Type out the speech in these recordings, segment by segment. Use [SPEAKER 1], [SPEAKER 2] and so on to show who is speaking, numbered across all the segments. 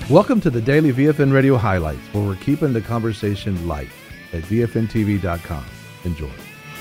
[SPEAKER 1] Welcome to the Daily VFN Radio Highlights, where we're keeping the conversation light at VFNTV.com. Enjoy.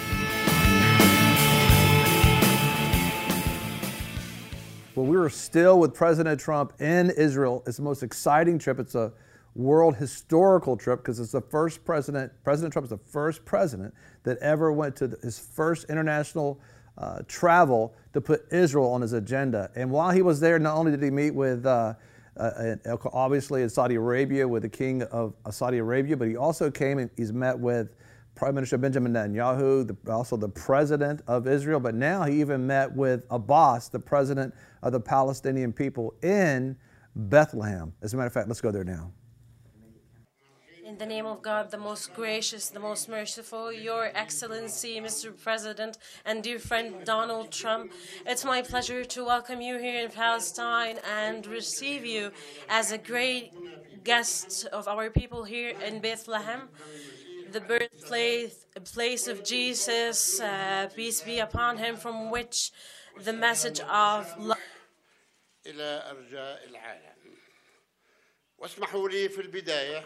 [SPEAKER 1] Well, we were still with President Trump in Israel. It's the most exciting trip. It's a world historical trip because it's the first President Trump is the first president that ever went to his first international travel to put Israel on his agenda. And while he was there, not only did he meet with obviously in Saudi Arabia with the king of Saudi Arabia, but he also came and he's met with Prime Minister Benjamin Netanyahu, also the president of Israel, but now he even met with Abbas, the president of the Palestinian people in Bethlehem. As a matter of fact, let's go there now.
[SPEAKER 2] In the name of God, the most gracious, the most merciful, Your Excellency, Mr. President, and dear friend Donald Trump, it's my pleasure to welcome you here in Palestine and receive you as a great guest of our people here in Bethlehem, the birthplace of Jesus, peace be upon him, from which the message of love.
[SPEAKER 3] إلى أرجاء العالم. واسمحوا لي في البداية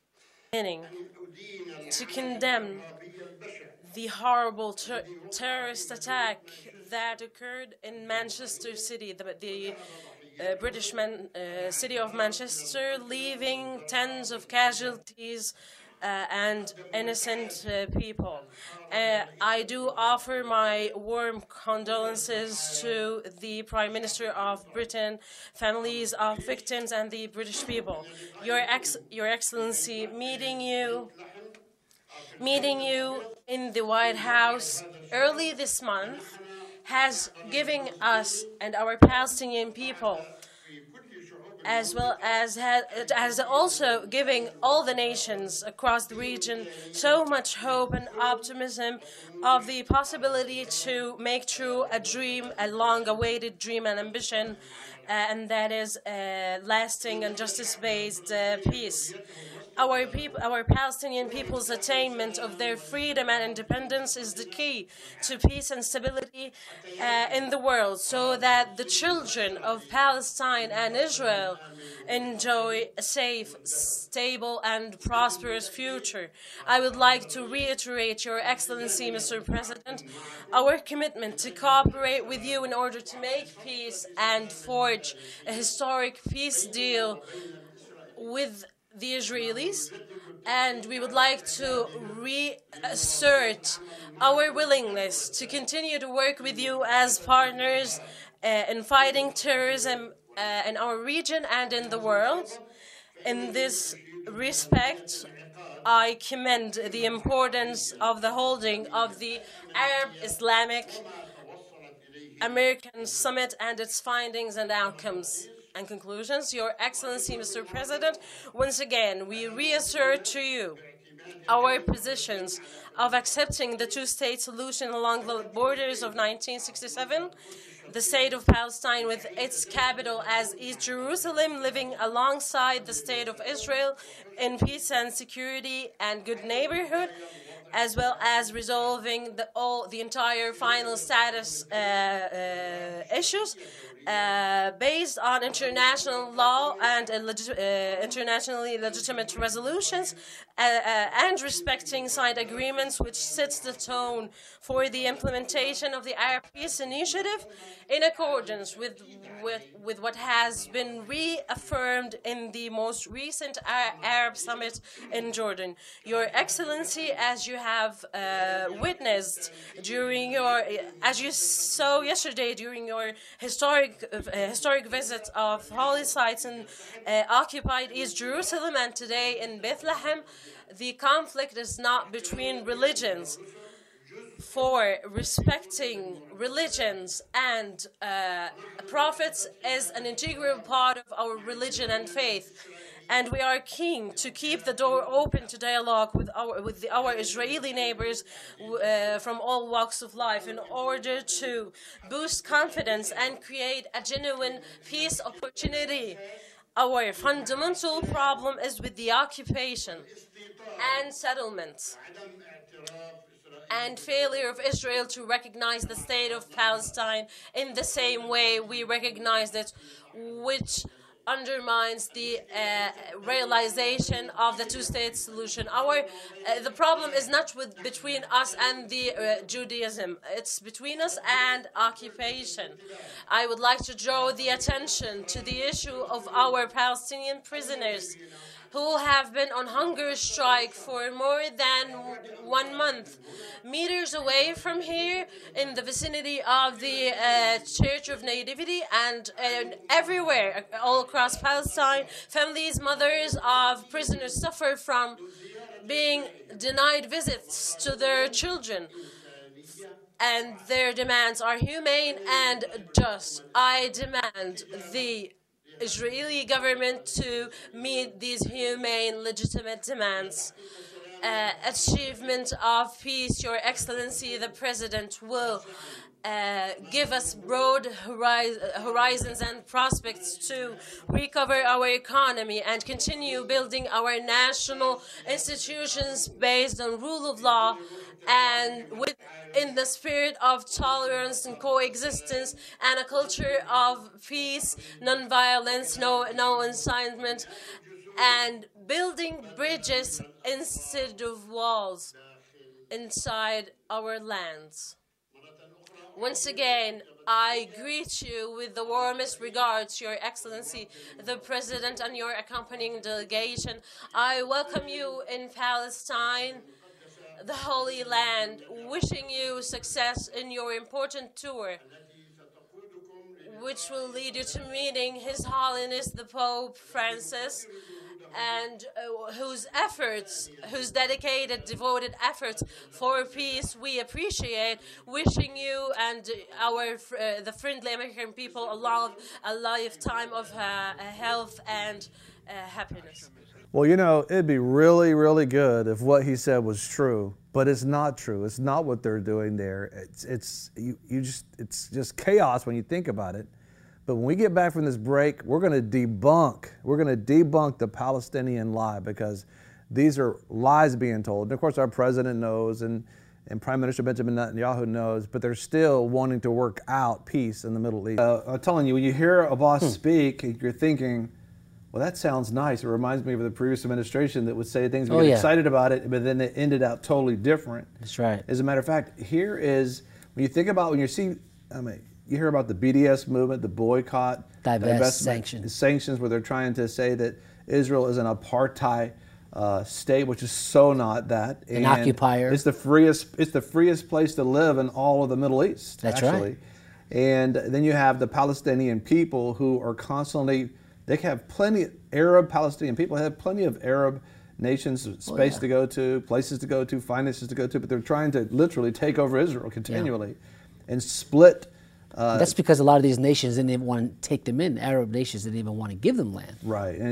[SPEAKER 2] to condemn the horrible terrorist attack that occurred in Manchester City, the British city of Manchester, leaving tens of casualties and innocent people. I do offer my warm condolences to the Prime Minister of Britain, families of victims, and the British people. Your Excellency, meeting you in the White House early this month has given us and our Palestinian people, as well as it has also given all the nations across the region so much hope and optimism of the possibility to make true a dream, a long-awaited dream and ambition, and that is lasting and justice-based peace. Our Palestinian people's attainment of their freedom and independence is the key to peace and stability in the world, so that the children of Palestine and Israel enjoy a safe, stable, and prosperous future. I would like to reiterate, Your Excellency, Mr. President, our commitment to cooperate with you in order to make peace and forge a historic peace deal with the Israelis, and we would like to reassert our willingness to continue to work with you as partners in fighting terrorism in our region and in the world. In this respect, I commend the importance of the holding of the Arab Islamic American Summit and its findings and outcomes and conclusions. Your Excellency, Mr. President, once again, we reassert to you our positions of accepting the two-state solution along the borders of 1967, the state of Palestine with its capital as East Jerusalem, living alongside the state of Israel in peace and security and good neighborhood, as well as resolving the entire final status issues based on international law and internationally legitimate resolutions and respecting signed agreements, which sets the tone for the implementation of the Arab Peace Initiative in accordance with what has been reaffirmed in the most recent Arab Summit in Jordan. Your Excellency, as you have witnessed as you saw yesterday during your historic visit of holy sites in occupied East Jerusalem and today in Bethlehem, the conflict is not between religions. For respecting religions and prophets is an integral part of our religion and faith. And we are keen to keep the door open to dialogue with our Israeli neighbors from all walks of life in order to boost confidence and create a genuine peace opportunity. Our fundamental problem is with the occupation and settlement and failure of Israel to recognize the state of Palestine in the same way we recognized it, which undermines the realization of the two-state solution. The problem is not between us and the Judaism. It's between us and occupation. I would like to draw the attention to the issue of our Palestinian prisoners who have been on hunger strike for more than 1 month. Meters away from here, in the vicinity of the Church of Nativity and everywhere, all across Palestine, families, mothers of prisoners suffer from being denied visits to their children. And their demands are humane and just. I demand the Israeli government to meet these humane, legitimate demands. Achievement of peace, Your Excellency, the President will give us broad horizons and prospects to recover our economy and continue building our national institutions based on rule of law and in the spirit of tolerance and coexistence and a culture of peace, non-violence, no incitement, and building bridges instead of walls inside our lands. Once again, I greet you with the warmest regards, Your Excellency, the President, and your accompanying delegation. I welcome you in Palestine, the Holy Land, wishing you success in your important tour, which will lead you to meeting His Holiness the Pope Francis, and whose dedicated, devoted efforts for peace we appreciate. Wishing you and the friendly American people a lifetime of health and happiness.
[SPEAKER 1] Well, you know, it'd be really, really good if what he said was true, but it's not true. It's not what they're doing there. It's just chaos when you think about it. But when we get back from this break, we're going to debunk the Palestinian lie, because these are lies being told. And of course, our president knows, and Prime Minister Benjamin Netanyahu knows, but they're still wanting to work out peace in the Middle East. I'm telling you, when you hear Abbas speak, you're thinking, well, that sounds nice. It reminds me of the previous administration that would say things, we get excited about it, but then it ended out totally different.
[SPEAKER 4] That's right.
[SPEAKER 1] As a matter of fact, when you hear about the BDS movement, the boycott,
[SPEAKER 4] divest,
[SPEAKER 1] sanctions, where they're trying to say that Israel is an apartheid state, which is so not that.
[SPEAKER 4] An occupier.
[SPEAKER 1] It's the freest place to live in all of the Middle East.
[SPEAKER 4] That's
[SPEAKER 1] actually.
[SPEAKER 4] right.
[SPEAKER 1] And then you have the Palestinian people who are constantly, they have plenty, Arab Palestinian people have plenty of Arab nations, space to go to, places to go to, finances to go to, but they're trying to literally take over Israel continually and split.
[SPEAKER 4] That's because a lot of these nations didn't even want to take them in. Arab nations didn't even want to give them land.
[SPEAKER 1] Right, and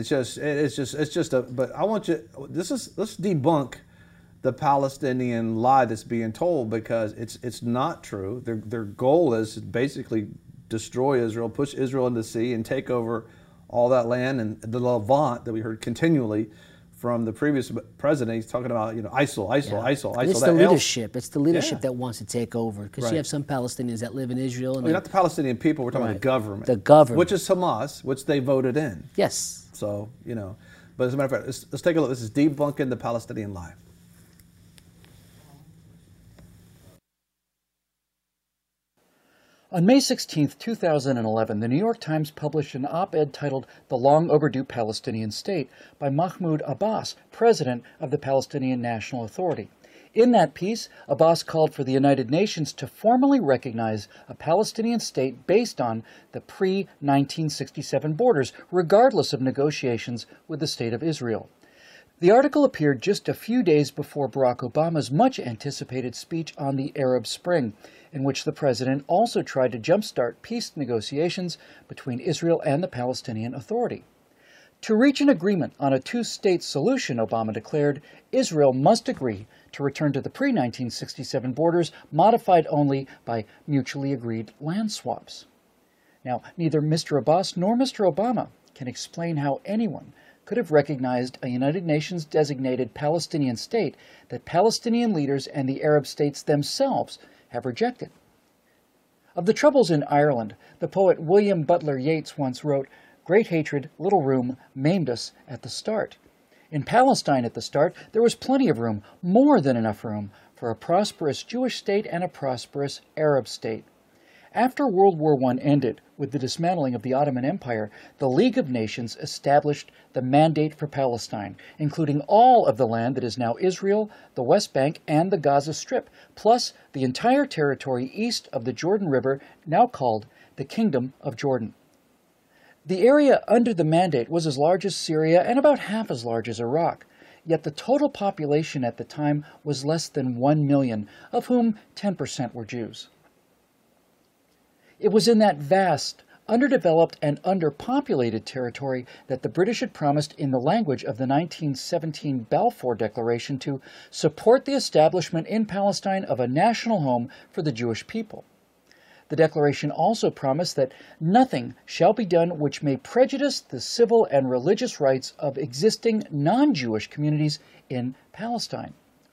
[SPEAKER 1] but I want you, let's debunk the Palestinian lie that's being told, because it's not true. Their goal is to basically destroy Israel, push Israel into the sea, and take over all that land. And the Levant that we heard continually from the previous president, he's talking about, ISIL.
[SPEAKER 4] It's the leadership. It's the leadership that wants to take over, because you have some Palestinians that live in Israel.
[SPEAKER 1] Not the Palestinian people. We're talking about the government.
[SPEAKER 4] The government,
[SPEAKER 1] which is Hamas, which they voted in.
[SPEAKER 4] Yes.
[SPEAKER 1] So but as a matter of fact, let's take a look. This is debunking the Palestinian lie.
[SPEAKER 5] On May 16, 2011, the New York Times published an op-ed titled "The Long Overdue Palestinian State" by Mahmoud Abbas, president of the Palestinian National Authority. In that piece, Abbas called for the United Nations to formally recognize a Palestinian state based on the pre-1967 borders, regardless of negotiations with the State of Israel. The article appeared just a few days before Barack Obama's much-anticipated speech on the Arab Spring, in which the president also tried to jumpstart peace negotiations between Israel and the Palestinian Authority. To reach an agreement on a two-state solution, Obama declared, Israel must agree to return to the pre-1967 borders, modified only by mutually agreed land swaps. Now, neither Mr. Abbas nor Mr. Obama can explain how anyone could have recognized a United Nations designated Palestinian state that Palestinian leaders and the Arab states themselves have rejected. Of the troubles in Ireland, the poet William Butler Yeats once wrote, Great hatred, little room, maimed us at the start. In Palestine at the start, there was plenty of room, more than enough room, for a prosperous Jewish state and a prosperous Arab state. After World War I ended, with the dismantling of the Ottoman Empire, the League of Nations established the Mandate for Palestine, including all of the land that is now Israel, the West Bank, and the Gaza Strip, plus the entire territory east of the Jordan River, now called the Kingdom of Jordan. The area under the Mandate was as large as Syria and about half as large as Iraq, yet the total population at the time was less than 1 million, of whom 10% were Jews. It was in that vast, underdeveloped, and underpopulated territory that the British had promised in the language of the 1917 Balfour Declaration to support the establishment in Palestine of a national home for the Jewish people. The Declaration also promised that nothing shall be done which may prejudice the civil and religious rights of existing non-Jewish communities in Palestine.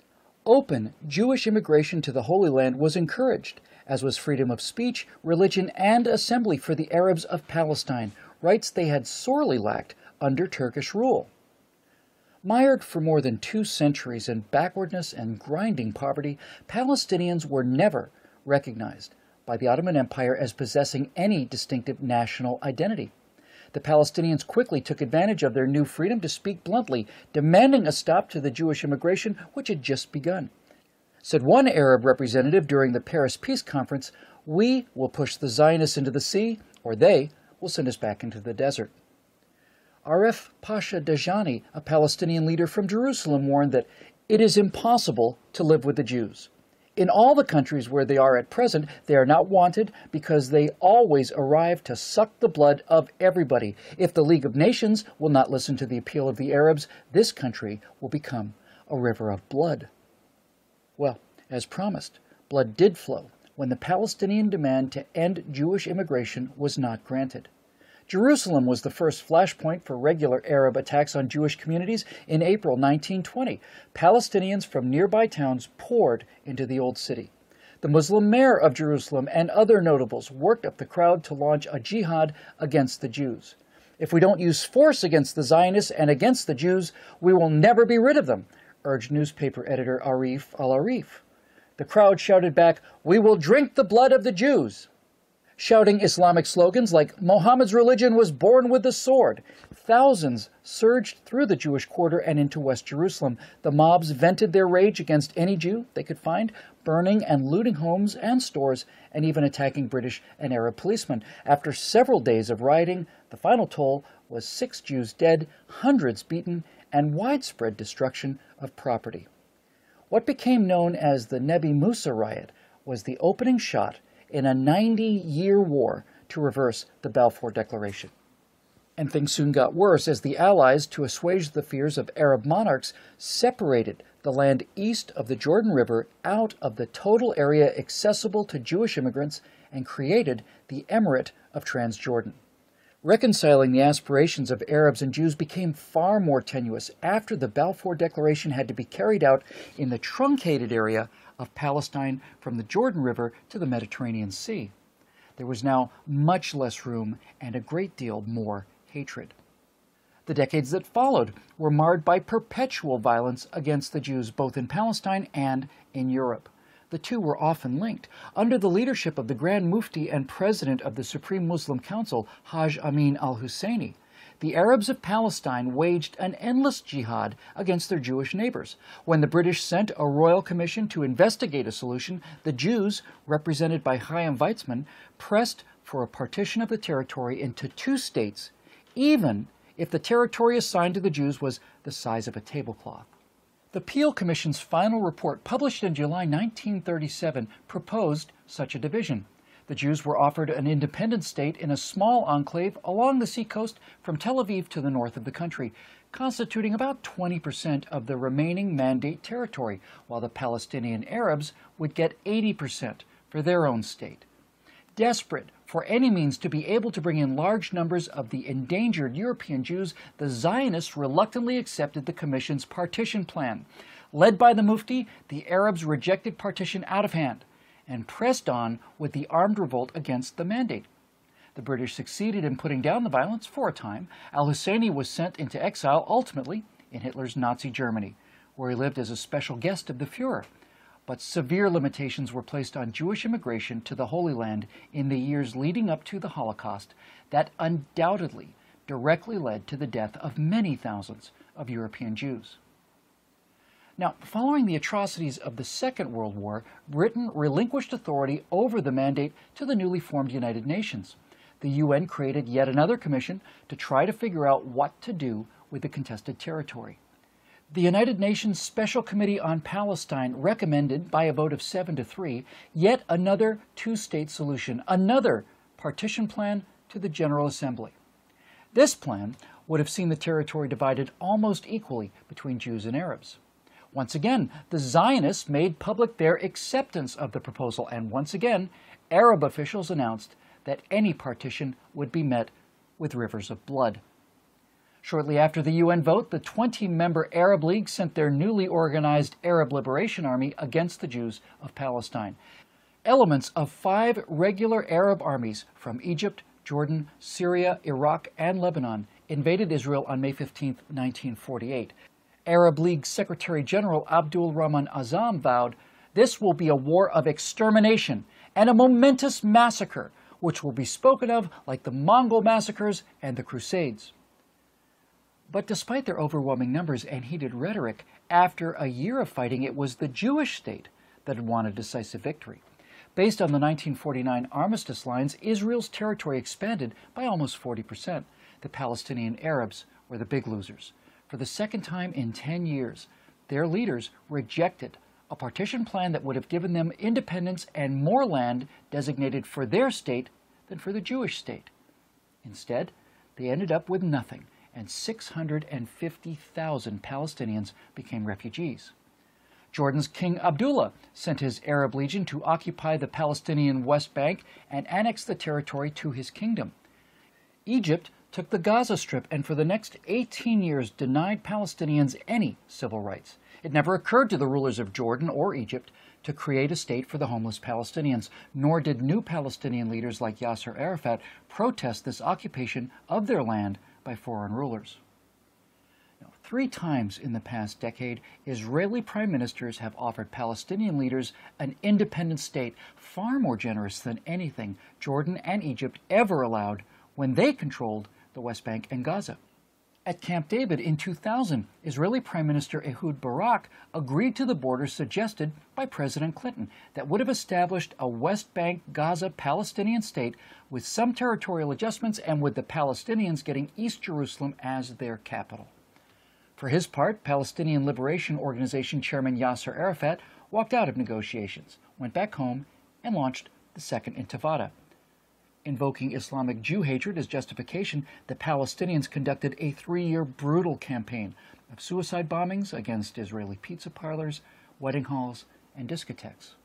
[SPEAKER 5] Open Jewish immigration to the Holy Land was encouraged, as was freedom of speech, religion, and assembly for the Arabs of Palestine, rights they had sorely lacked under Turkish rule. Mired for more than 2 centuries in backwardness and grinding poverty, Palestinians were never recognized by the Ottoman Empire as possessing any distinctive national identity. The Palestinians quickly took advantage of their new freedom to speak bluntly, demanding a stop to the Jewish immigration which had just begun. Said one Arab representative during the Paris Peace Conference, "We will push the Zionists into the sea, or they will send us back into the desert." Aref Pasha Dajani, a Palestinian leader from Jerusalem, warned that it is impossible to live with the Jews. In all the countries where they are at present, they are not wanted because they always arrive to suck the blood of everybody. If the League of Nations will not listen to the appeal of the Arabs, this country will become a river of blood. Well, as promised, blood did flow when the Palestinian demand to end Jewish immigration was not granted. Jerusalem was the first flashpoint for regular Arab attacks on Jewish communities in April 1920. Palestinians from nearby towns poured into the old city. The Muslim mayor of Jerusalem and other notables worked up the crowd to launch a jihad against the Jews. "If we don't use force against the Zionists and against the Jews, we will never be rid of them," urged newspaper editor Arif al-Arif. The crowd shouted back, "We will drink the blood of the Jews," shouting Islamic slogans like "Muhammad's religion was born with the sword." Thousands surged through the Jewish quarter and into West Jerusalem. The mobs vented their rage against any Jew they could find, burning and looting homes and stores, and even attacking British and Arab policemen. After several days of rioting, the final toll was 6 Jews dead, hundreds beaten, and widespread destruction of property. What became known as the Nebi Musa riot was the opening shot in a 90-year war to reverse the Balfour Declaration. And things soon got worse as the Allies, to assuage the fears of Arab monarchs, separated the land east of the Jordan River out of the total area accessible to Jewish immigrants and created the Emirate of Transjordan. Reconciling the aspirations of Arabs and Jews became far more tenuous after the Balfour Declaration had to be carried out in the truncated area of Palestine from the Jordan River to the Mediterranean Sea. There was now much less room and a great deal more hatred. The decades that followed were marred by perpetual violence against the Jews both in Palestine and in Europe. The two were often linked. Under the leadership of the Grand Mufti and President of the Supreme Muslim Council, Haj Amin al-Husseini, the Arabs of Palestine waged an endless jihad against their Jewish neighbors. When the British sent a royal commission to investigate a solution, the Jews, represented by Chaim Weizmann, pressed for a partition of the territory into 2 states, even if the territory assigned to the Jews was the size of a tablecloth. The Peel Commission's final report, published in July 1937, proposed such a division. The Jews were offered an independent state in a small enclave along the seacoast from Tel Aviv to the north of the country, constituting about 20% of the remaining Mandate territory, while the Palestinian Arabs would get 80% for their own state. Desperate for any means to be able to bring in large numbers of the endangered European Jews, the Zionists reluctantly accepted the Commission's partition plan. Led by the Mufti, the Arabs rejected partition out of hand and pressed on with the armed revolt against the Mandate. The British succeeded in putting down the violence for a time. Al-Husseini was sent into exile, ultimately in Hitler's Nazi Germany, where he lived as a special guest of the Fuhrer. But severe limitations were placed on Jewish immigration to the Holy Land in the years leading up to the Holocaust that undoubtedly directly led to the death of many thousands of European Jews. Now, following the atrocities of the Second World War, Britain relinquished authority over the mandate to the newly formed United Nations. The UN created yet another commission to try to figure out what to do with the contested territory. The United Nations Special Committee on Palestine recommended, by a vote of 7-3, yet another two-state solution, another partition plan to the General Assembly. This plan would have seen the territory divided almost equally between Jews and Arabs. Once again, the Zionists made public their acceptance of the proposal, and once again, Arab officials announced that any partition would be met with rivers of blood. Shortly after the UN vote, the 20-member Arab League sent their newly organized Arab Liberation Army against the Jews of Palestine. Elements of 5 regular Arab armies from Egypt, Jordan, Syria, Iraq, and Lebanon invaded Israel on May 15, 1948. Arab League Secretary General Abdul Rahman Azam vowed, "This will be a war of extermination and a momentous massacre, which will be spoken of like the Mongol massacres and the Crusades." But despite their overwhelming numbers and heated rhetoric, after a year of fighting, it was the Jewish state that had won a decisive victory. Based on the 1949 armistice lines, Israel's territory expanded by almost 40%. The Palestinian Arabs were the big losers. For the second time in 10 years, their leaders rejected a partition plan that would have given them independence and more land designated for their state than for the Jewish state. Instead, they ended up with nothing, and 650,000 Palestinians became refugees. Jordan's King Abdullah sent his Arab Legion to occupy the Palestinian West Bank and annex the territory to his kingdom. Egypt took the Gaza Strip and for the next 18 years denied Palestinians any civil rights. It never occurred to the rulers of Jordan or Egypt to create a state for the homeless Palestinians, nor did new Palestinian leaders like Yasser Arafat protest this occupation of their land by foreign rulers. Now, 3 times in the past decade, Israeli prime ministers have offered Palestinian leaders an independent state far more generous than anything Jordan and Egypt ever allowed when they controlled the West Bank and Gaza. At Camp David in 2000, Israeli Prime Minister Ehud Barak agreed to the border suggested by President Clinton that would have established a West Bank Gaza Palestinian state with some territorial adjustments and with the Palestinians getting East Jerusalem as their capital. For his part, Palestinian Liberation Organization Chairman Yasser Arafat walked out of negotiations, went back home, and launched the Second Intifada. Invoking Islamic Jew hatred as justification, the Palestinians conducted a 3-year brutal campaign of suicide bombings against Israeli pizza parlors, wedding halls, and discotheques.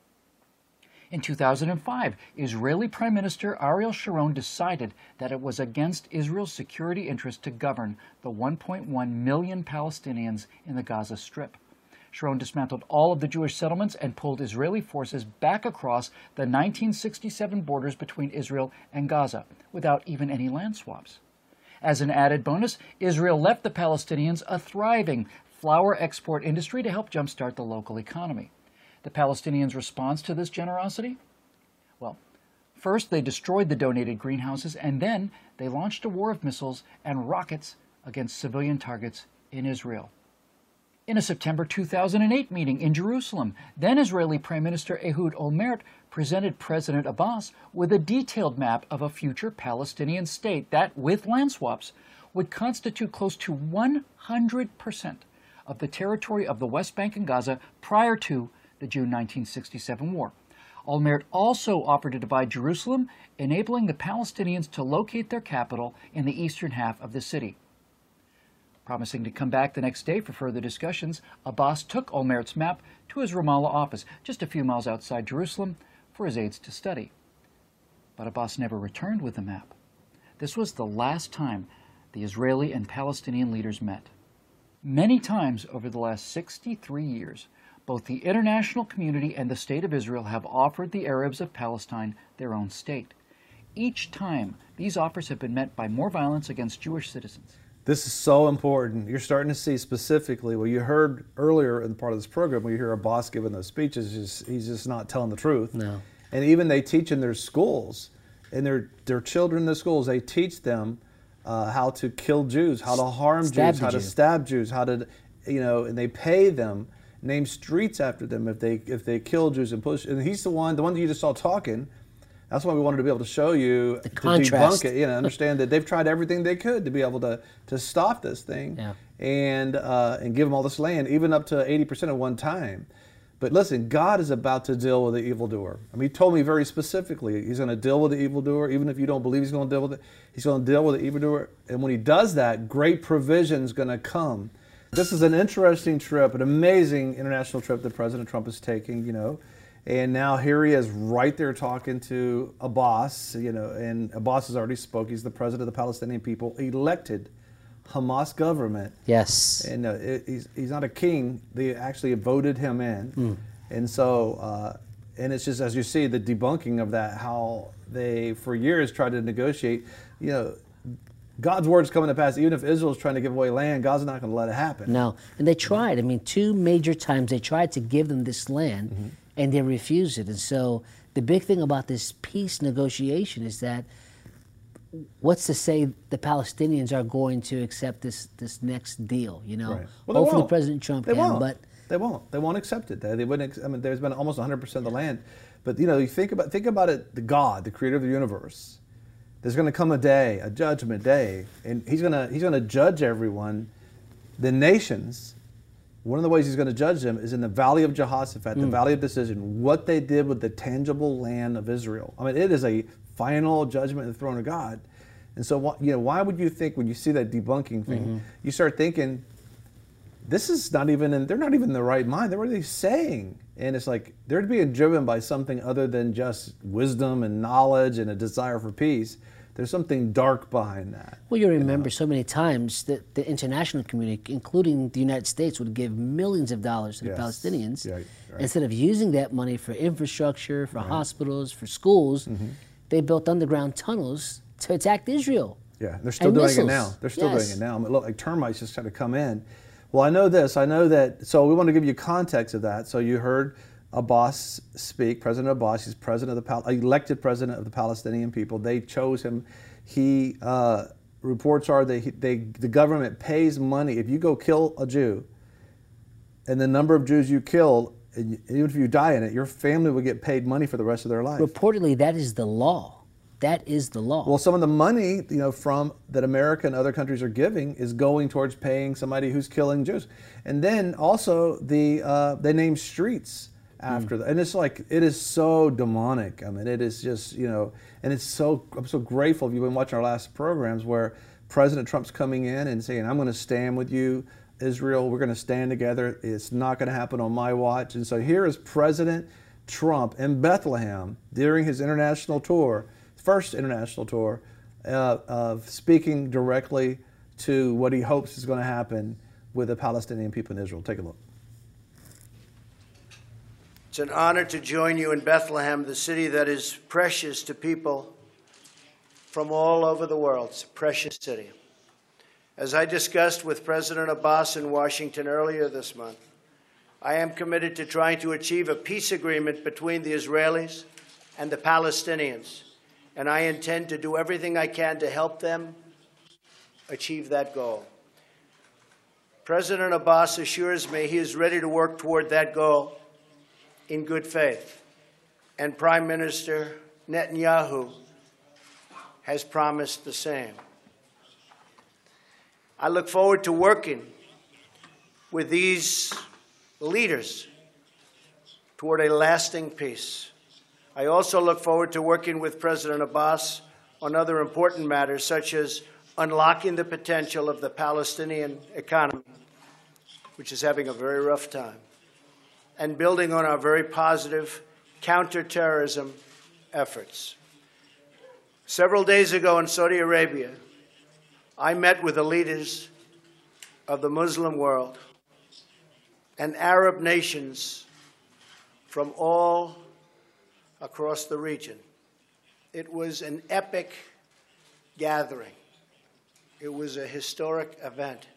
[SPEAKER 5] In 2005, Israeli Prime Minister Ariel Sharon decided that it was against Israel's security interest to govern the 1.1 million Palestinians in the Gaza Strip. Sharon dismantled all of the Jewish settlements and pulled Israeli forces back across the 1967 borders between Israel and Gaza without even any land swaps. As an added bonus, Israel left the Palestinians a thriving flour export industry to help jumpstart the local economy. The Palestinians' response to this generosity? Well, first they destroyed the donated greenhouses, and then they launched a war of missiles and rockets against civilian targets in Israel. In a September 2008 meeting in Jerusalem, then Israeli Prime Minister Ehud Olmert presented President Abbas with a detailed map of a future Palestinian state that, with land swaps, would constitute close to 100% of the territory of the West Bank and Gaza prior to the June 1967 war. Olmert also offered to divide Jerusalem, enabling the Palestinians to locate their capital in the eastern half of the city. Promising to come back the next day for further discussions, Abbas took Olmert's map to his Ramallah office, just a few miles outside Jerusalem, for his aides to study. But Abbas never returned with the map. This was the last time the Israeli and Palestinian leaders met. Many times over the last 63 years, both the international community and the State of Israel have offered the Arabs of Palestine their own state. each time these offers have been met by more violence against Jewish citizens.
[SPEAKER 1] This is so important. You're starting to see specifically what you heard earlier in part of this program, when you hear Abbas giving those speeches, he's just not telling the truth.
[SPEAKER 4] No.
[SPEAKER 1] And even they teach in their schools, in their children in the schools, they teach them how to kill Jews, how to harm Jews, how to stab Jews, how to, and they pay them, name streets after them if they kill Jews and push. And he's the one that you just saw talking. That's why we wanted to be able to show you,
[SPEAKER 4] the
[SPEAKER 1] to
[SPEAKER 4] contrast.
[SPEAKER 1] debunk it, understand that they've tried everything they could to be able to stop this thing, and give them all this land, even up to 80% at one time. But listen, God is about to deal with the evildoer. I mean, he told me very specifically, he's going to deal with the evildoer, even if you don't believe he's going to deal with it. He's going to deal with the evildoer, and when he does that, great provision is going to come. This is an interesting trip, an amazing international trip that President Trump is taking, And now here he is right there talking to Abbas, and Abbas has already spoke. He's the president of the Palestinian people, elected Hamas government.
[SPEAKER 4] Yes.
[SPEAKER 1] And he's not a king. They actually voted him in. And so, and it's just, as you see, the debunking of that, how they, for years, tried to negotiate. God's word's coming to pass. Even if Israel's trying to give away land, God's not going to let it happen.
[SPEAKER 4] No. And they tried. I mean, 2 major times they tried to give them this land, and they refused it. And so the big thing about this peace negotiation is that, what's to say the Palestinians are going to accept this next deal?
[SPEAKER 1] Right. Well,
[SPEAKER 4] hopefully
[SPEAKER 1] won't.
[SPEAKER 4] President Trump
[SPEAKER 1] they
[SPEAKER 4] can,
[SPEAKER 1] won't.
[SPEAKER 4] but
[SPEAKER 1] they won't. They won't accept it. They wouldn't. I mean, there's been almost 100% of the land, but you think about it. The God, the Creator of the universe, there's going to come a day, a judgment day, and he's going to judge everyone, the nations. One of the ways he's going to judge them is in the Valley of Jehoshaphat, the Valley of Decision, what they did with the tangible land of Israel. I mean, it is a final judgment in the throne of God. And so, why would you think, when you see that debunking thing, you start thinking, this is not even, they're not even in the right mind. What are they saying? And it's like, they're being driven by something other than just wisdom and knowledge and a desire for peace. There's something dark behind that.
[SPEAKER 4] Well, you remember so many times that the international community, including the United States, would give millions of dollars to the Palestinians.
[SPEAKER 1] Right.
[SPEAKER 4] Instead of using that money for infrastructure, for hospitals, for schools, they built underground tunnels to attack Israel.
[SPEAKER 1] Yeah, they're still doing it now. They're still doing it now. I mean, look, like termites just trying to come in. Well, I know this. I know that. So we want to give you context of that. So you heard Abbas speak, President Abbas. He's elected president of the Palestinian people. They chose him. He reports are that the government pays money if you go kill a Jew, and the number of Jews you kill, and even if you die in it, your family will get paid money for the rest of their life.
[SPEAKER 4] Reportedly, that is the law. That is the law.
[SPEAKER 1] Well, some of the money, from that America and other countries are giving is going towards paying somebody who's killing Jews. And then also they name streets after that. And it's like, it is so demonic. I mean, it is just, and I'm so grateful if you've been watching our last programs where President Trump's coming in and saying, I'm going to stand with you, Israel. We're going to stand together. It's not going to happen on my watch. And so here is President Trump in Bethlehem during his international tour, first international tour, of speaking directly to what he hopes is going to happen with the Palestinian people in Israel. Take a look.
[SPEAKER 6] It's an honor to join you in Bethlehem, the city that is precious to people from all over the world. It's a precious city. As I discussed with President Abbas in Washington earlier this month, I am committed to trying to achieve a peace agreement between the Israelis and the Palestinians, and I intend to do everything I can to help them achieve that goal. President Abbas assures me he is ready to work toward that goal in good faith, and Prime Minister Netanyahu has promised the same. I look forward to working with these leaders toward a lasting peace. I also look forward to working with President Abbas on other important matters, such as unlocking the potential of the Palestinian economy, which is having a very rough time, and building on our very positive counterterrorism efforts. Several days ago in Saudi Arabia, I met with the leaders of the Muslim world and Arab nations from all across the region. It was an epic gathering. It was a historic event.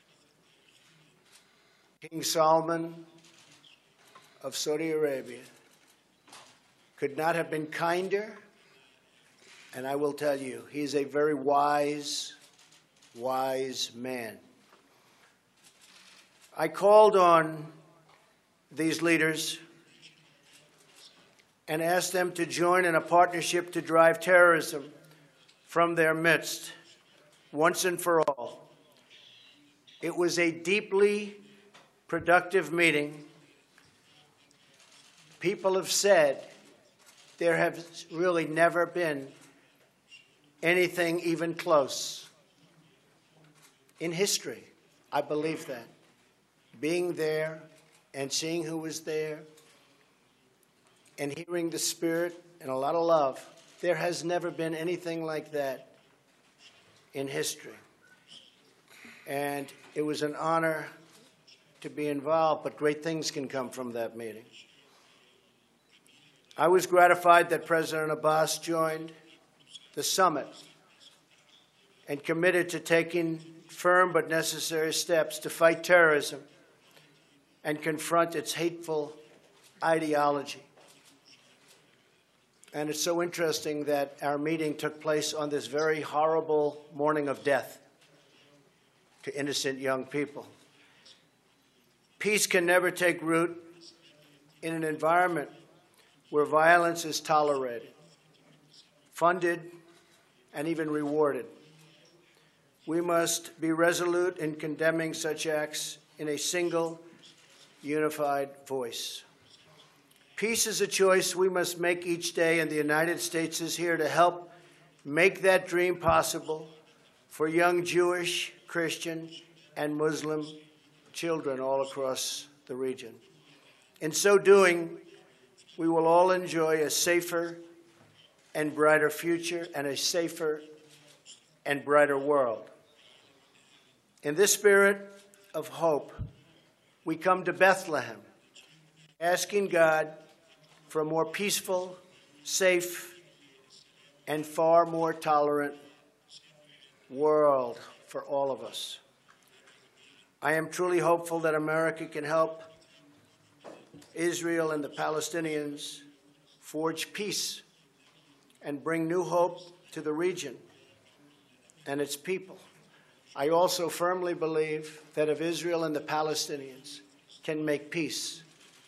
[SPEAKER 6] King Salman of Saudi Arabia could not have been kinder, and I will tell you, he's a very wise man. I called on these leaders and asked them to join in a partnership to drive terrorism from their midst once and for all. It was a deeply productive meeting. People have said there have really never been anything even close in history. I believe that. Being there and seeing who was there and hearing the spirit and a lot of love, there has never been anything like that in history. And it was an honor to be involved, but great things can come from that meeting. I was gratified that President Abbas joined the summit and committed to taking firm but necessary steps to fight terrorism and confront its hateful ideology. And it's so interesting that our meeting took place on this very horrible morning of death to innocent young people. Peace can never take root in an environment where violence is tolerated, funded, and even rewarded. We must be resolute in condemning such acts in a single, unified voice. Peace is a choice we must make each day, and the United States is here to help make that dream possible for young Jewish, Christian, and Muslim children all across the region. In so doing, we will all enjoy a safer and brighter future and a safer and brighter world. In this spirit of hope, we come to Bethlehem, asking God for a more peaceful, safe, and far more tolerant world for all of us. I am truly hopeful that America can help Israel and the Palestinians forge peace and bring new hope to the region and its people. I also firmly believe that if Israel and the Palestinians can make peace,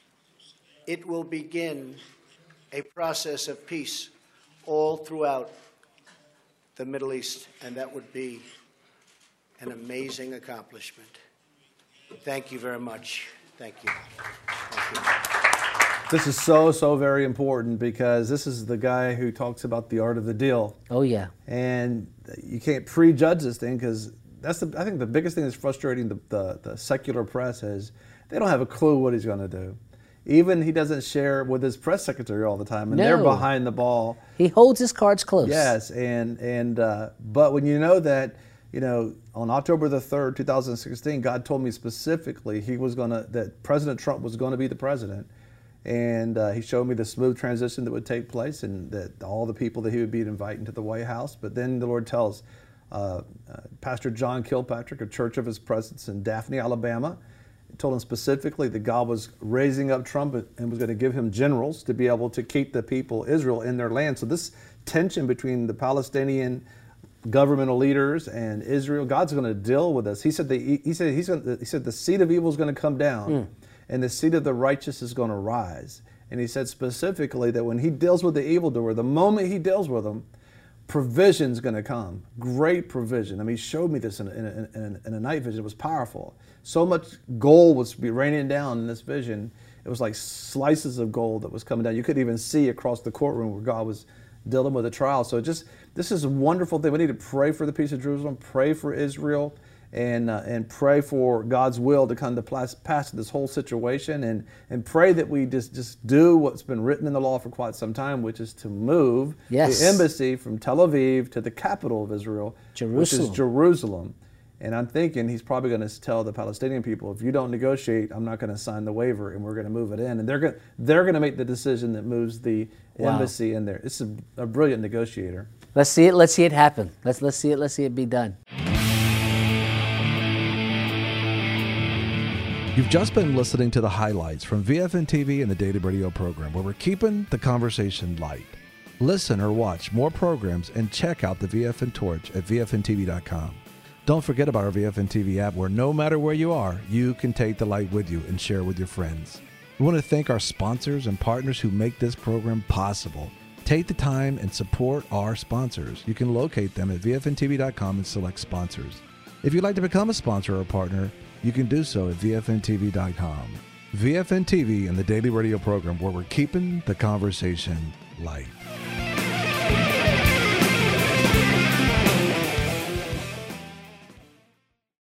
[SPEAKER 6] it will begin a process of peace all throughout the Middle East, and that would be an amazing accomplishment. Thank you very much. Thank you. Thank you.
[SPEAKER 1] This is so very important, because this is the guy who talks about the art of the deal.
[SPEAKER 4] Oh, yeah.
[SPEAKER 1] And you can't prejudge this thing, because that's I think the biggest thing that's frustrating the secular press is they don't have a clue what he's going to do. Even he doesn't share with his press secretary all the time, and they're behind the ball.
[SPEAKER 4] He holds his cards close.
[SPEAKER 1] Yes, but when you know that, on October the 3rd, 2016, God told me specifically that President Trump was going to be the president. And he showed me the smooth transition that would take place, and that all the people that he would be inviting to the White House. But then the Lord tells Pastor John Kilpatrick, a Church of His Presence in Daphne, Alabama, told him specifically that God was raising up Trump and was going to give him generals to be able to keep the people, Israel, in their land. So this tension between the Palestinian governmental leaders and Israel, God's going to deal with us. He said the seed of evil is going to come down, and the seed of the righteous is going to rise. And he said specifically that when he deals with the evildoer, the moment he deals with them, provision's going to come. Great provision. I mean, he showed me this in a night vision. It was powerful. So much gold was raining down in this vision. It was like slices of gold that was coming down. You couldn't even see across the courtroom where God was dealing with a trial. So this is a wonderful thing. We need to pray for the peace of Jerusalem, pray for Israel, and pray for God's will to come to pass this whole situation, and pray that we just do what's been written in the law for quite some time, which is to move the embassy from Tel Aviv to the capital of Israel, which is Jerusalem. And I'm thinking he's probably going to tell the Palestinian people, if you don't negotiate, I'm not going to sign the waiver, and we're going to move it in. And they're going to make the decision that moves the embassy in there. It's a brilliant negotiator.
[SPEAKER 4] Let's see it. Let's see it happen. Let's see it. Let's see it be done.
[SPEAKER 1] You've just been listening to the highlights from VFN TV and the Daily Radio program, where we're keeping the conversation light. Listen or watch more programs and check out the VFN Torch at VFNTV.com. Don't forget about our VFN TV app, where no matter where you are, you can take the light with you and share with your friends. We want to thank our sponsors and partners who make this program possible. Take the time and support our sponsors. You can locate them at VFNTV.com and select sponsors. If you'd like to become a sponsor or a partner, you can do so at VFNTV.com. VFN TV and the Daily Radio program, where we're keeping the conversation light.